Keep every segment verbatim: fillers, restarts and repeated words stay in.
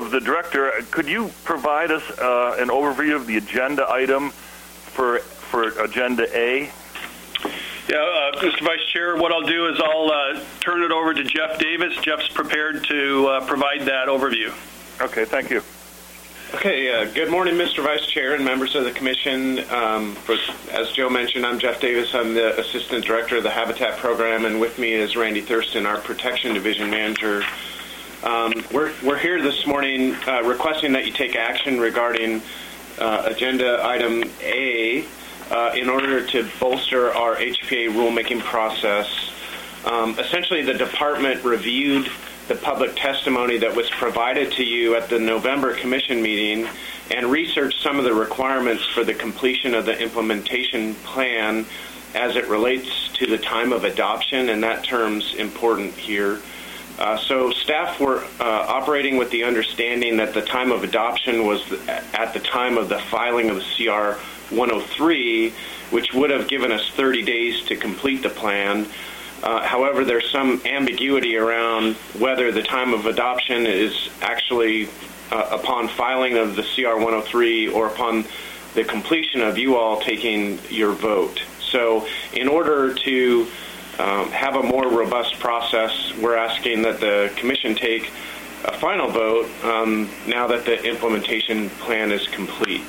of the director, could you provide us uh, an overview of the agenda item for for Agenda A? Yeah, uh, Mister Vice Chair, what I'll do is I'll uh, turn it over to Jeff Davis. Jeff's prepared to uh, provide that overview. Okay, thank you. Okay, uh, good morning, Mister Vice Chair and members of the Commission. Um, for, as Joe mentioned, I'm Jeff Davis. I'm the Assistant Director of the Habitat Program, and with me is Randy Thurston, our Protection Division Manager. Um, we're, we're here this morning uh, requesting that you take action regarding uh, Agenda Item A, Uh, in order to bolster our H P A rulemaking process. Um, essentially, the department reviewed the public testimony that was provided to you at the November Commission meeting and researched some of the requirements for the completion of the implementation plan as it relates to the time of adoption, and that term's important here. Uh, so staff were uh, operating with the understanding that the time of adoption was at the time of the filing of the C R one oh three, which would have given us thirty days to complete the plan. Uh, however, there's some ambiguity around whether the time of adoption is actually uh, upon filing of the C R one oh three or upon the completion of you all taking your vote. So in order to um, have a more robust process, we're asking that the Commission take a final vote um, now that the implementation plan is complete.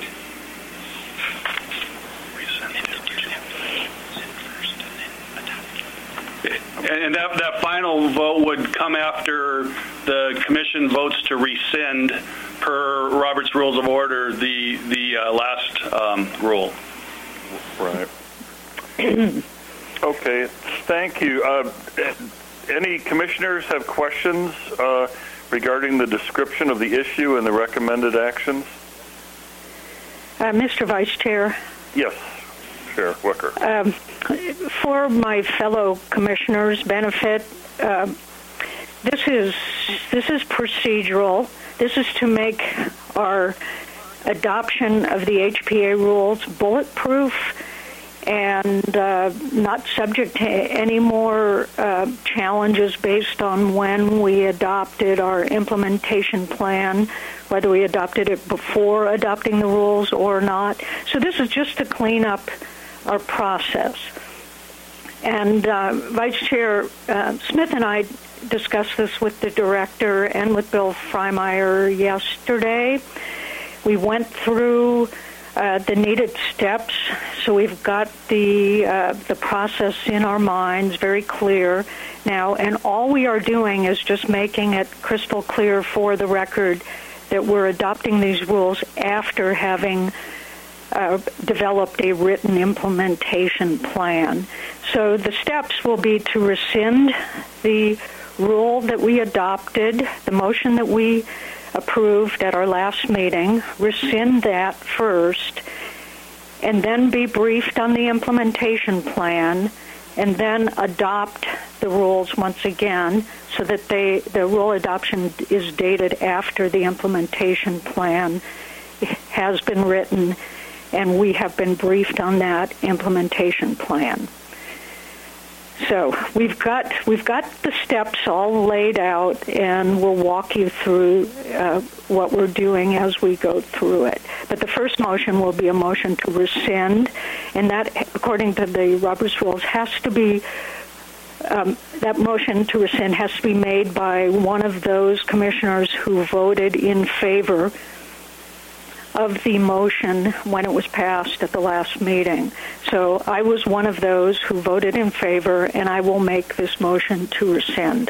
And that, that final vote would come after the Commission votes to rescind, per Robert's Rules of Order, the the uh, last um, rule. Right. Okay. Thank you. Uh, any commissioners have questions uh, regarding the description of the issue and the recommended actions? Uh, Mister Vice Chair. Yes. Chair Wicker. Um, for my fellow commissioners' benefit, uh, this is this is procedural. This is to make our adoption of the H P A rules bulletproof and uh, not subject to any more uh, challenges based on when we adopted our implementation plan, whether we adopted it before adopting the rules or not. So this is just to clean up our process. And uh, Vice Chair uh, Smith and I discussed this with the director and with Bill Freimeyer yesterday. We went through uh, the needed steps, so we've got the uh, the process in our minds very clear now, and all we are doing is just making it crystal clear for the record that we're adopting these rules after having Uh, developed a written implementation plan. So the steps will be to rescind the rule that we adopted, the motion that we approved at our last meeting, rescind that first, and then be briefed on the implementation plan, and then adopt the rules once again so that they, the rule adoption is dated after the implementation plan has been written and we have been briefed on that implementation plan. So we've got we've got the steps all laid out, and we'll walk you through uh, what we're doing as we go through it. But the first motion will be a motion to rescind, and that, according to the Roberts Rules, has to be um, that motion to rescind has to be made by one of those commissioners who voted in favor of the motion when it was passed at the last meeting. So I was one of those who voted in favor, and I will make this motion to rescind.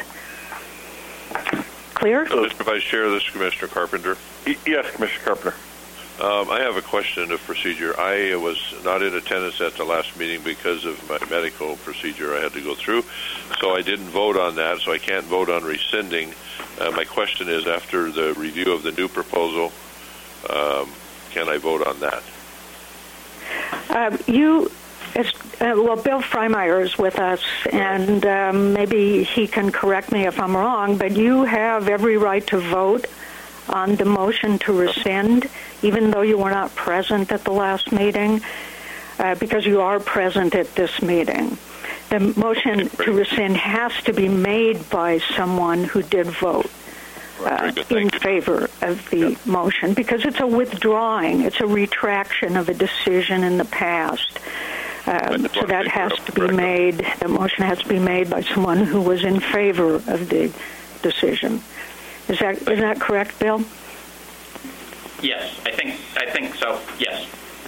Clear? So, Mister Vice Chair, this is Commissioner Carpenter. Y- yes, Commissioner Carpenter. Um, I have a question of procedure. I was not in attendance at the last meeting because of my medical procedure I had to go through, so I didn't vote on that, so I can't vote on rescinding. Uh, my question is, after the review of the new proposal, Um, can I vote on that? Uh, you, uh, well, Bill Freimeyer is with us, and um, maybe he can correct me if I'm wrong, but you have every right to vote on the motion to rescind, even though you were not present at the last meeting, uh, because you are present at this meeting. The motion to rescind has to be made by someone who did vote. uh, in favor of the yep. motion, because it's a withdrawing, it's a retraction of a decision in the past. Um, so that has to be made, the motion has to be made by someone who was in favor of the decision. Is that is that correct, Bill? Yes, I think I think so. Yes.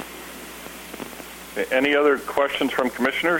Any other questions from commissioners?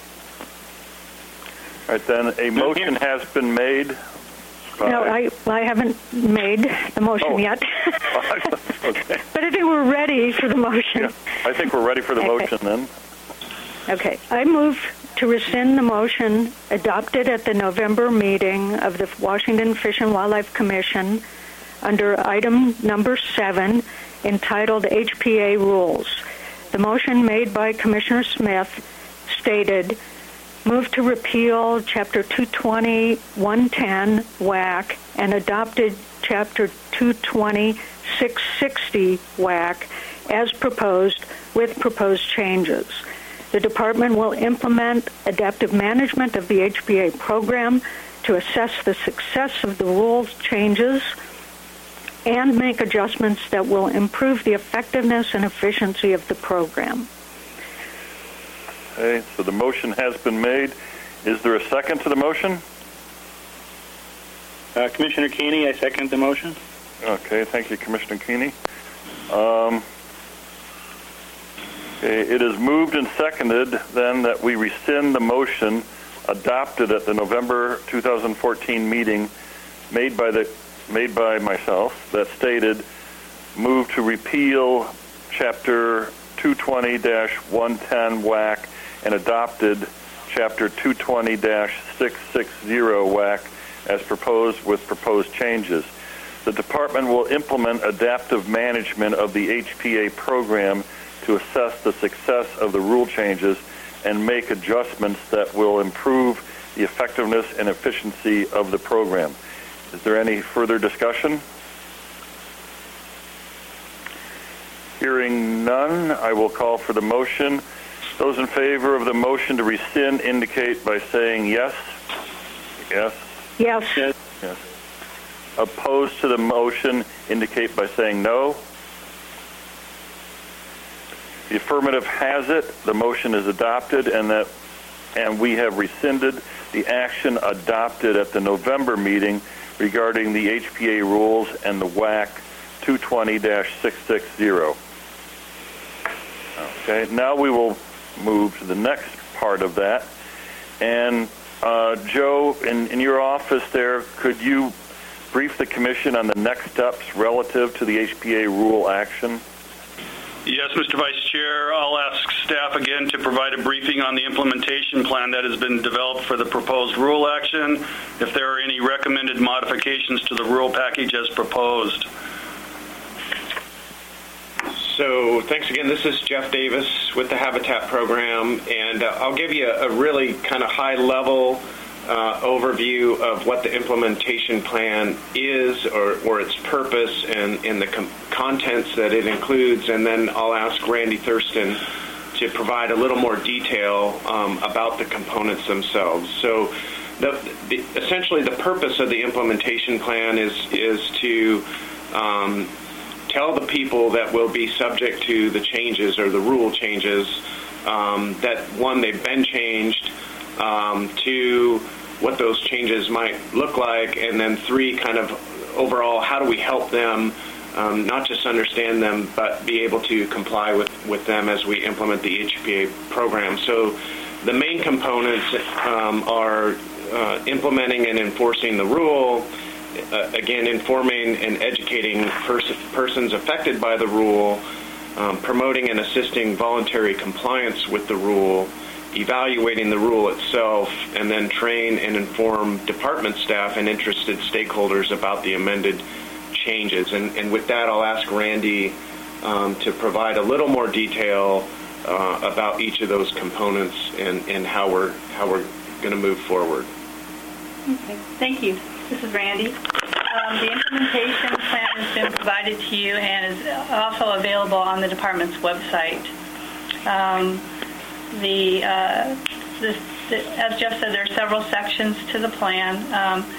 All right, then a motion has been made. By... No, I I haven't made the motion oh. yet. Okay. But I think we're ready for the motion. Yeah, I think we're ready for the okay. motion then. Okay, I move to rescind the motion adopted at the November meeting of the Washington Fish and Wildlife Commission under item number seven, entitled H P A Rules. The motion made by Commissioner Smith stated, move to repeal Chapter two twenty, one ten W A C and adopted Chapter two twenty, six sixty W A C as proposed with proposed changes. The department will implement adaptive management of the H P A program to assess the success of the rule changes and make adjustments that will improve the effectiveness and efficiency of the program. Okay, so the motion has been made. Is there a second to the motion? Uh, Commissioner Keeney, I second the motion. Okay, thank you, Commissioner Keeney. Um, okay, it is moved and seconded then that we rescind the motion adopted at the November two thousand fourteen meeting made by the made by myself that stated, move to repeal Chapter two twenty dash one ten W A C and adopted Chapter two twenty dash six sixty W A C as proposed with proposed changes. The department will implement adaptive management of the H P A program to assess the success of the rule changes and make adjustments that will improve the effectiveness and efficiency of the program. Is there any further discussion? Hearing none, I will call for the motion. Those in favor of the motion to rescind indicate by saying yes. Yes. Yes. Yes. Yes. Opposed to the motion indicate by saying no. The affirmative has it. The motion is adopted, and that, and we have rescinded the action adopted at the November meeting regarding the H P A rules and the W A C two twenty dash six sixty. Okay, now we will move to the next part of that. And uh, Joe, in, in your office there, could you brief the Commission on the next steps relative to the H P A rule action? Yes, Mister Vice Chair, I'll ask staff again to provide a briefing on the implementation plan that has been developed for the proposed rule action, if there are any recommended modifications to the rule package as proposed. So thanks again. This is Jeff Davis with the Habitat Program, and uh, I'll give you a, a really kind of high-level uh, overview of what the implementation plan is, or, or its purpose, and, and the com- contents that it includes, and then I'll ask Randy Thurston to provide a little more detail um, about the components themselves. So the, the, essentially the purpose of the implementation plan is, is to um, tell the people that will be subject to the changes or the rule changes um, that, one, they've been changed, um, two, what those changes might look like, and then three, kind of overall, how do we help them um, not just understand them, but be able to comply with, with them as we implement the H P A program. So the main components um, are uh, implementing and enforcing the rule, Uh, again, informing and educating pers- persons affected by the rule, um, promoting and assisting voluntary compliance with the rule, evaluating the rule itself, and then train and inform department staff and interested stakeholders about the amended changes. And, and with that, I'll ask Randy um, to provide a little more detail uh, about each of those components and, and how we're how we're going to move forward. Okay, thank you. This is Randy. Um, the implementation plan has been provided to you and is also available on the department's website. Um, the, uh, the, the, as Jeff said, there are several sections to the plan. Um,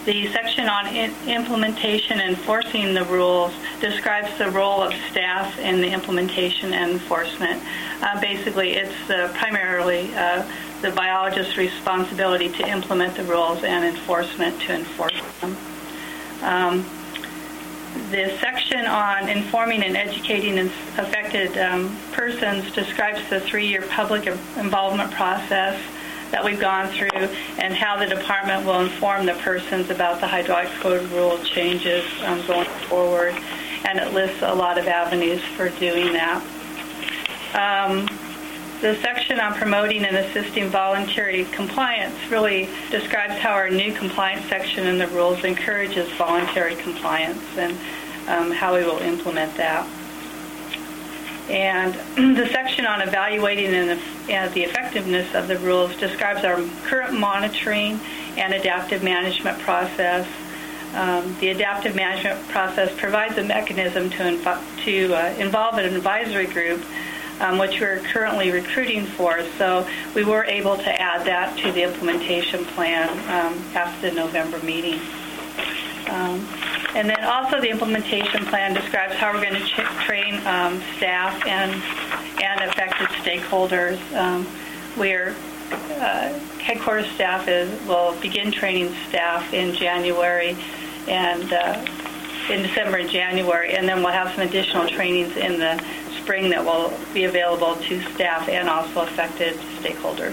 The section on in implementation and enforcing the rules describes the role of staff in the implementation and enforcement. Uh, basically, it's uh, primarily uh, the biologist's responsibility to implement the rules and enforcement to enforce them. Um, the section on informing and educating affected um, persons describes the three-year public involvement process that we've gone through and how the department will inform the persons about the hydraulic code rule changes um, going forward, and it lists a lot of avenues for doing that. Um, the section on promoting and assisting voluntary compliance really describes how our new compliance section in the rules encourages voluntary compliance and um, how we will implement that. And the section on evaluating and the, uh, the effectiveness of the rules describes our current monitoring and adaptive management process. Um, the adaptive management process provides a mechanism to, inv to uh, involve an advisory group, um, which we're currently recruiting for. So we were able to add that to the implementation plan um, after the November meeting. Um, And then also the implementation plan describes how we're going to train um, staff and and affected stakeholders. Um, we're uh, headquarters staff is will begin training staff in January and uh, in December and January, and then we'll have some additional trainings in the spring that will be available to staff and also affected stakeholders.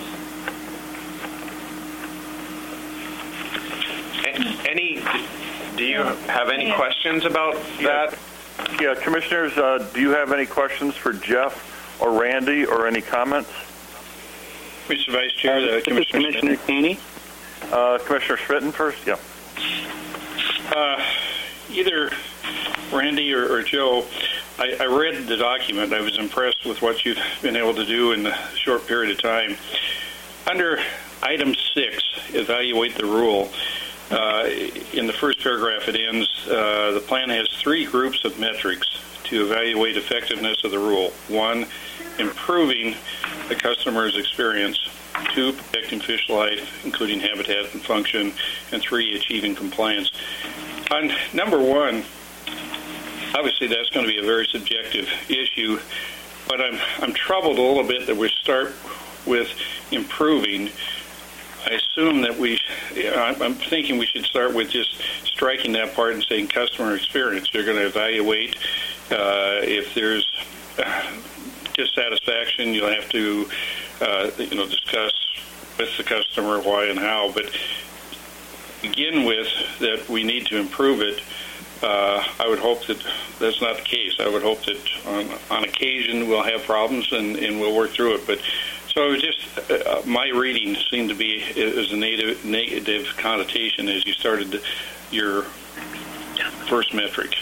Any? Do you have any questions about that? Yeah, Commissioners, uh, do you have any questions for Jeff or Randy or any comments? Mister Vice Chair, uh, Commissioner, Commissioner Keeney. Uh, Commissioner Schmitten first, yeah. Uh, either Randy or, or Joe, I, I read the document. I was impressed with what you've been able to do in a short period of time. Under item six, evaluate the rule. Uh, in the first paragraph, it ends, uh, the plan has three groups of metrics to evaluate effectiveness of the rule. One, improving the customer's experience. Two, protecting fish life, including habitat and function. And three, achieving compliance. On number one, obviously that's going to be a very subjective issue, but I'm, I'm troubled a little bit that we start with improving. I assume that we, you know, I'm thinking we should start with just striking that part and saying customer experience. You're going to evaluate uh, if there's uh, dissatisfaction. You'll have to, uh, you know, discuss with the customer why and how. But begin with that we need to improve it. Uh, I would hope that that's not the case. I would hope that on, on occasion we'll have problems and, and we'll work through it. But so just uh, my reading seemed to be as a native, negative connotation as you started the, your first metric.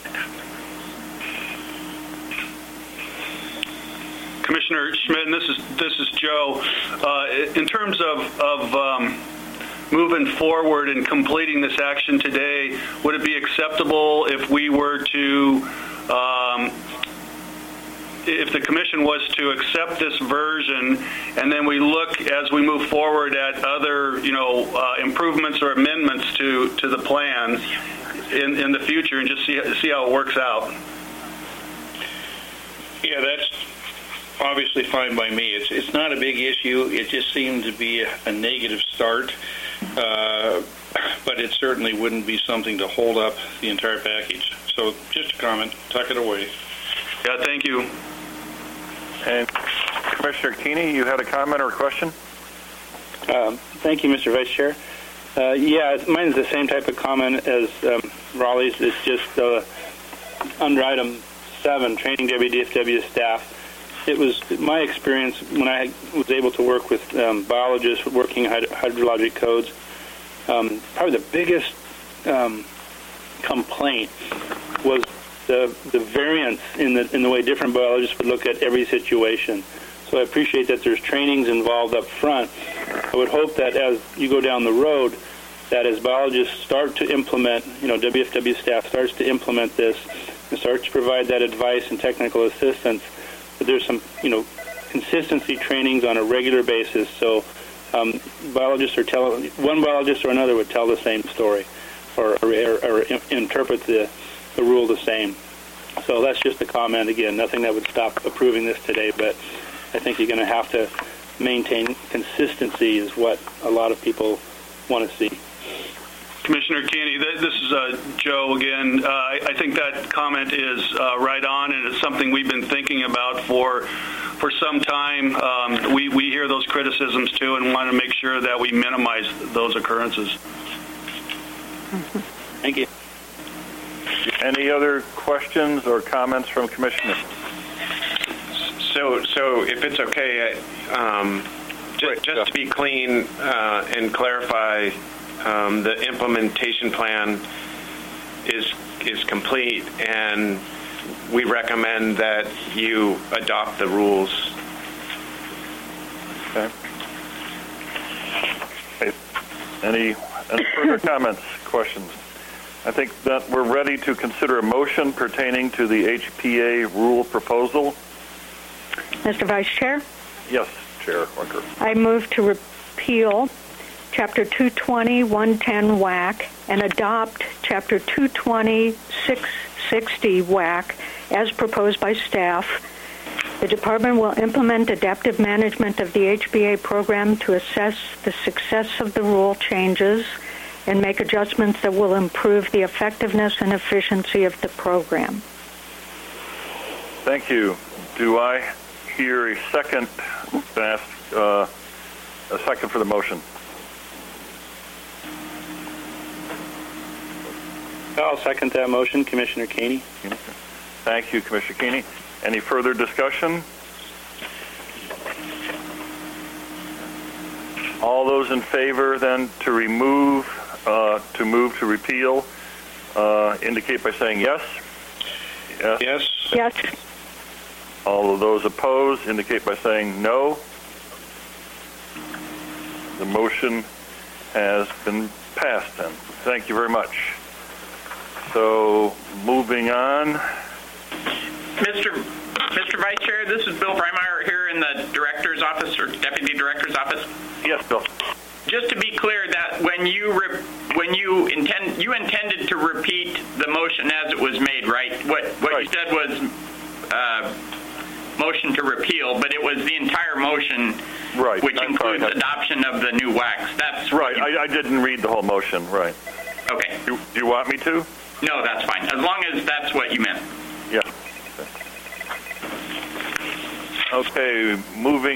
Commissioner Schmidt, this is this is Joe. Uh, in terms of of um, moving forward and completing this action today, would it be acceptable if we were to? Um, If the commission was to accept this version, and then we look as we move forward at other, you know, uh, improvements or amendments to to the plan in in the future, and just see see how it works out. Yeah, that's obviously fine by me. It's it's not a big issue. It just seemed to be a, a negative start, uh, but it certainly wouldn't be something to hold up the entire package. So, just a comment. Tuck it away. Yeah, thank you. And Commissioner Keeney, you had a comment or a question? Um, thank you, Mister Vice Chair. Uh, yeah, mine's the same type of comment as um, Raleigh's. It's just uh, under item seven, training W D F W staff. It was my experience when I was able to work with um, biologists working hyd hydrologic codes. Um, probably the biggest um, complaint was the the variance in the in the way different biologists would look at every situation. So I appreciate that there's trainings involved up front. I would hope that as you go down the road, that as biologists start to implement, you know, W F W staff starts to implement this and starts to provide that advice and technical assistance, that there's some, you know, consistency trainings on a regular basis. So um, biologists are telling, one biologist or another would tell the same story. or, or, or interpret the, the rule the same. So that's just a comment. Again, nothing that would stop approving this today, but I think you're going to have to maintain consistency is what a lot of people want to see. Commissioner Keeney, this is uh, Joe again. Uh, I, I think that comment is uh, right on, and it's something we've been thinking about for for some time. Um, we, we hear those criticisms too and want to make sure that we minimize those occurrences. Thank you. Any other questions or comments from commissioners? So, so if it's okay, um, just, Great. just to be clean uh, and clarify, um, the implementation plan is is complete, and we recommend that you adopt the rules. Okay. Okay. Any, any further comments, questions? I think that we're ready to consider a motion pertaining to the H P A rule proposal. Mister Vice Chair? Yes, Chair Winker. I move to repeal Chapter two twenty, one ten W A C and adopt Chapter two twenty, six sixty W A C as proposed by staff. The Department will implement adaptive management of the H B A program to assess the success of the rule changes and make adjustments that will improve the effectiveness and efficiency of the program. Thank you. Do I hear a second, ask, uh, a second for the motion? I'll second that motion, Commissioner Keeney. Thank you, Commissioner Keeney. Any further discussion? All those in favor then to remove, uh, to move to repeal, uh, indicate by saying yes. Yes. Yes. Yes. All of those opposed indicate by saying no. The motion has been passed then. Thank you very much. So moving on. Mister Mister Vice Chair, this is Bill Freimeyer here in the Director's Office or Deputy Director's Office. Yes, Bill. Just to be clear, that when you re- when you intend you intended to repeat the motion as it was made, right? What what Right. you said was uh, motion to repeal, but it was the entire motion, Right. which I'm includes sorry. adoption of the new W A C. That's Right. you- I, I didn't read the whole motion. Right. okay. Do, do you want me to? No, that's fine. As long as that's what you meant. Yeah. Okay, moving